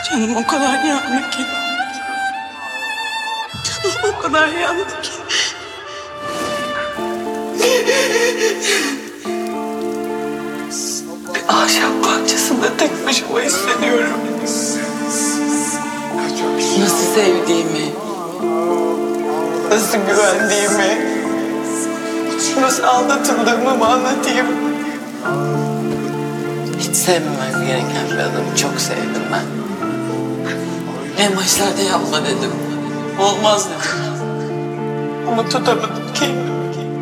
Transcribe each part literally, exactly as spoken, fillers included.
Canım o kadar yandı ki. O kadar yandı ki. Bir ahşap bahçesinde tek başıma hissediyorum. Nasıl sevdiğimi, nasıl güvendiğimi, nasıl aldatıldığımı mı anlatayım? Hiç sevmemem gereken bir adamı çok sevdim ben. En başlarda yapma dedim. Olmaz dedim. Ama tutamadım kendimi.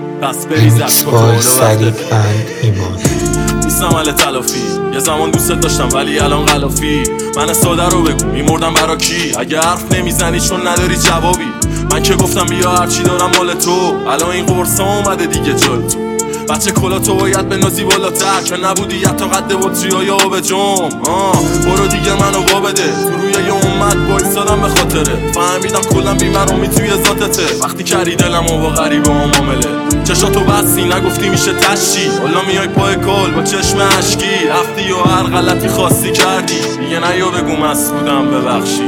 X-Boy سریع بند ایمان نیستم اهل تلافی یه زمان دوست داشتم ولی الان غلافی من ساده رو بگو میمردم برا کی اگه حرف نمیزنی چون نداری جوابی من که گفتم بیا هرچی دارم مال تو الان این قرصا اومده دیگه جای تو بچه کلا تو باید بنازی بالاتر که نبودی حتی قد بطریای آب جم آه برو دیگه منو وا بده تو روی یه امت بایستادم به خاطره فهمیدم کلم بیمرومی توی ذاتته وقتی کردی دلم و با غریبه ها معامله چشاتو بستی نگفتی میشه تشتی حالا میای پای کل با چشم اشکی رفتی و هر غلطی خواستی کردی دیگه نیا بگو مست بودم ببخشی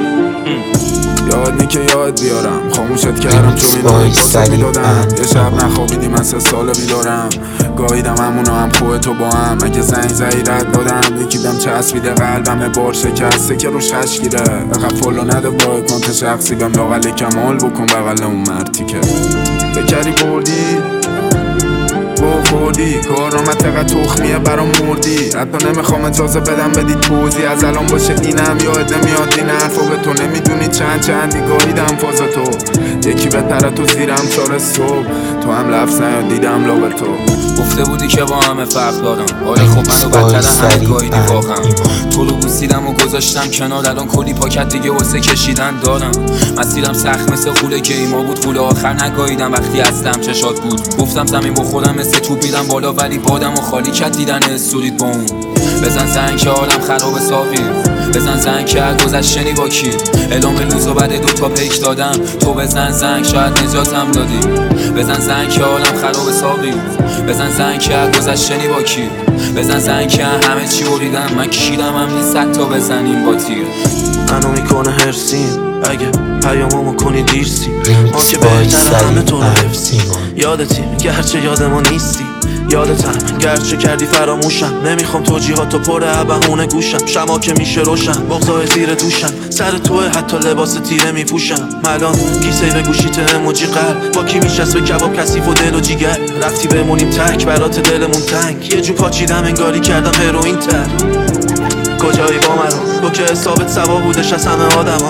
یاد نی که یاد بیارم خاموشت کردم چون این آهی بازت میدادم یه شب نخوابیدی من سه ساله بیدارم گاهیدم همونو هم خوه تو با هم اگه زنگ زنی رد دادم یکی دم چسبیده قلبم بار شکسته که روش خشگیره اقب فالو نده با اکانت شخصی بهم لاغل کمال بکن بغل اون مرتی که بکری بردی خوردی کارامت تقدر تخمیه برام مردی حتی نمیخوام اجازه بدم بدی توضیح از الان باشه اینم یاد نمیاد این حرفا به تو نمیدونی چند چندی گاهیدم فاز تو یکی بهتره تو زیرم چار صبح تو هم لفظ نیاد دیدم لاب تو گفته بودی که با همه فرق دارم آره خب منو بدتر همه گاهیدی واقعا تو رو بوسیدم و گذاشتم کنار الان کلی پاکت دیگه واسه کشیدن دارم مسیرم سخت مثل خوله گیما بود خوله آخر نگاهیدم وقتی هستم چشات بود گفتم زمین بخورم مثل توپ میدم بالا ولی بادم و خالی کت دیدن استوریت با اون بزن زنگ که حالم خراب صافی بزن زنگ که گذشتنی با کی اعلام لوز و بعد دوتا پیک دادم تو بزن زنگ شاید نجاتم دادی بزن زنگ که حالم خراب صافی بزن زنگ که گذشتنی با کی بزن زنگ که همه چی بریدم من کشیدم هم نیست تا بزنیم با تیر منو میکنه هرسین اگه پیامامو کنی دیرسی ما که بهتر همه تو رو حفظی یادتی گرچه یاد ما نیستی یادتم گرچه کردی فراموشم نمیخوام توجیهاتو پر ابهونه گوشم شما که میشه روشن بغضای زیر دوشم سر توه حتی لباس تیره میپوشم ملان کیسه به گوشیت اموجی قلب با کی میشست به کباب کثیف و دل و جیگر رفتی بمونیم تک برات دلمون تنگ یه جو پاچیدم انگاری کردم هروئین تر کجایی با مرا تو که حسابت سوا بودش از همه آدما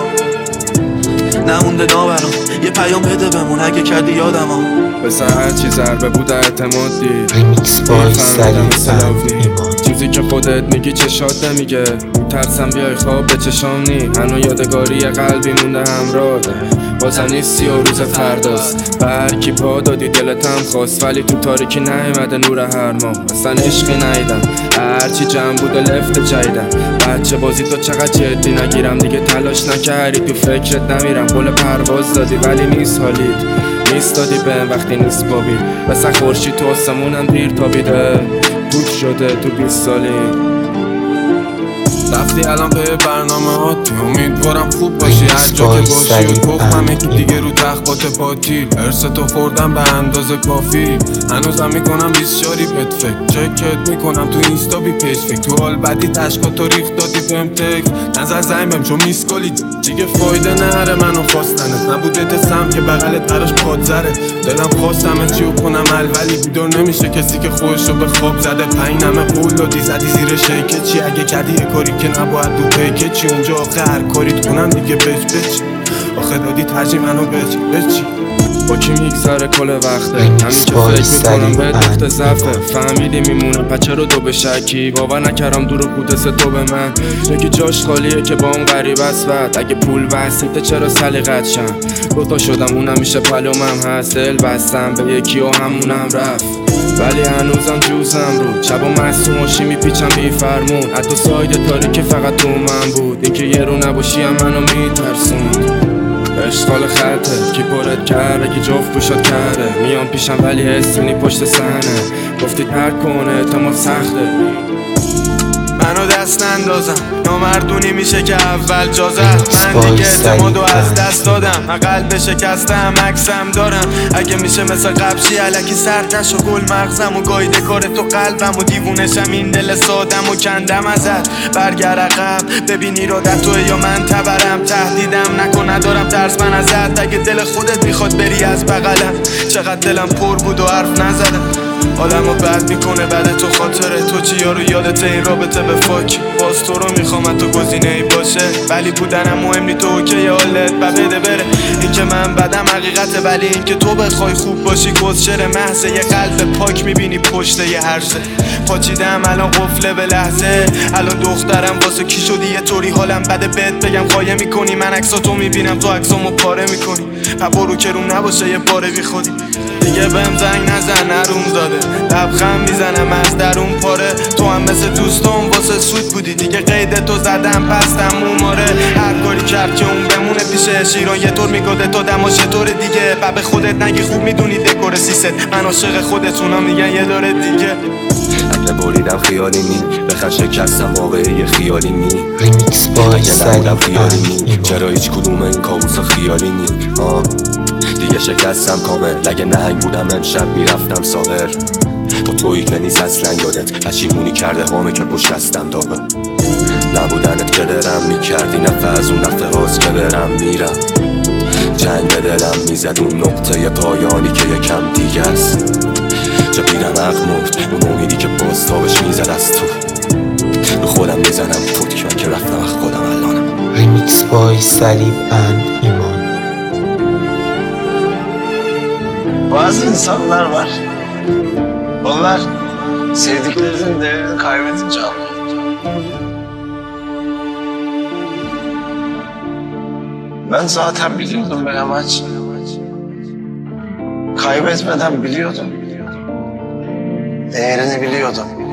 نمونده نابرام یه پیام بده بمون اگه کردی یادم ها بسه هرچی ضربه بود اعتماد دید X-Boy سریع بند ایمان چیزی که خودت میگی چشات نمیگه ترسم بیای خواب به چشام نی هنو یادگاری قلبی مونده همراه بازم نیستی و روز فرداست به هر کی پا دادی دلتم خواست ولی تو تاریکی نیومده نور هر ماه اصلا عشقی نیدم هرچی جمع بوده لفت جایدم بچه بازی تو چقدر جدی نگیرم دیگه تلاش نکردی تو فکرت نمیرم قول پرواز دادی ولی نیست حالید نیست دادی بهم وقتی نیست بابی بسه خورشی تو آسمونم دیر تابیده بود شده تو بیست سالی رفتی الان به برنامه هاتی امیدوارم خوب باشی هر جا که باشی پختم یکی دیگه رو تخبات پاتی ارس تو خوردم به اندازه کافی هنوزم میکنم بیسشاری بهت فکر چکت میکنم تو اینستا بی پیج فکر تو حال بدی تشکاتو ریخ دادی بهم تک نظر زنگ بهم چون میسکالی دیگه فایده نهره منو خواستنت نبوده تسم که بغلت براش پادزره دلم خواستم چیو کنم ولی بیدار نمیشه کسی که خودشو به خواب زده پنج نمه قول دادی زدی زیر شیکه چی اگه کردی کاری که نباید دو پیکه چی اونجا آخه هر کاریت کنم دیگه بچ بچ آخه دادی ترجیح منو بچ بچی با کی میگذره کل وقته همین که فکر میکنم به دخت زفه فهمیدی میمونه پچه رو دو به شکی باور نکردم دور بوده سه تو به من یکی جاش خالیه که با اون غریب اسود اگه پول وسیته چرا سلیقت شم دوتا شدم اونم میشه پلومم هست دل بستم به یکی و همونم رفت ولی هنوزم جوزم رو شب و مسئوماشی میپیچم بی فرمون حتی ساید تاریکی فقط تو من بود اینکه یه رو نباشی هم منو میترسون اشغال خطه کی پرت کرده کی جفت پوشت کرده میام پیشم ولی حس می‌کنی پشت صحنه گفتی ترک کنه اعتماد سخته منو دست نندازم، نامردونی میشه که اول جا زد. من دیگه اعتمادو از دست دادم، من قلب شکستم عکسم دارم. اگه میشه مثل قبشی علکی سرد نشو، گل مغزم و گایده کار تو قلبم و دیوونشم این دل سادم و کندم ازت. برگر عقب ببین ایرادت توه یا من تبرم، تهدیدم نکن ندارم ترس من ازت. اگه دل خودت میخواد بری از بغلم، چقدر دلم پر بود و حرف نزدم. آدمو بد میکنه بعد تو خاطره تو چی یارو یادت این رابطه به فاک. باز تو رو میخوام تو گزینه ای باشه، ولی بودنم مهم نی تو اوکی حالت بده بره. این که من بدم حقیقته، ولی این که تو بخوای خوب باشی کسچره محضه. یه قلب پاک میبینی پشت یه هرزه، پاچیدم الان قفله به لحظه. الان دخترم واسه کی شدی یه طوری حالم بده بهت بگم خواهی میکنی. من عکساتو میبینم تو عکسامو پاره میکنی، برو که روم نباشه یه باره بی خودی. دیگه بهم زنگ نزن نروم زاده، لبخند میزنم از درون پاره. تو هم مثل دوستام واسه سود بودی، دیگه قید تو زدم پستم موماره. هر کاری کرد که اون بمونه پیش شیران یه طور میگاده تو دماش طور دیگه. و به خودت نگی خوب میدونی دکور سیست، من عاشق خودتونم میگن یه داره دیگه. اگه بریدم خیالی نی، بخن شکستم واقعی خیالی نی. ریمیکس بای اگه نبودم خیالی نی، سلیب چرا هیچ کدوم این کابوس خیالی نی. آه دیگه شکستم کامل، اگه نهنگ بودم امشب میرفتم ساحل. تو تویی که نیست اصلا یادت، پشیمونی کرده هامه که پشت دستم داغه. نبودنت که درم میکردی نفع از اون نفع هاست که برم میرم. جنگ به دلم میزد اون نقطه پایانی که یکم دیگه است. جا بیرم عقل مرد اون امیدی که باز تابش میزد از تو. به خودم میزنم پوتک من که رفتم از خودم الانم. ریمیکس بای سلیب اند ایمان. Bazı insanlar var. Onlar sevdiklerinin değerini kaybedince anlıyor. Ben zaten biliyordum be amaç. Kaybetmeden biliyordum. Değerini biliyordum.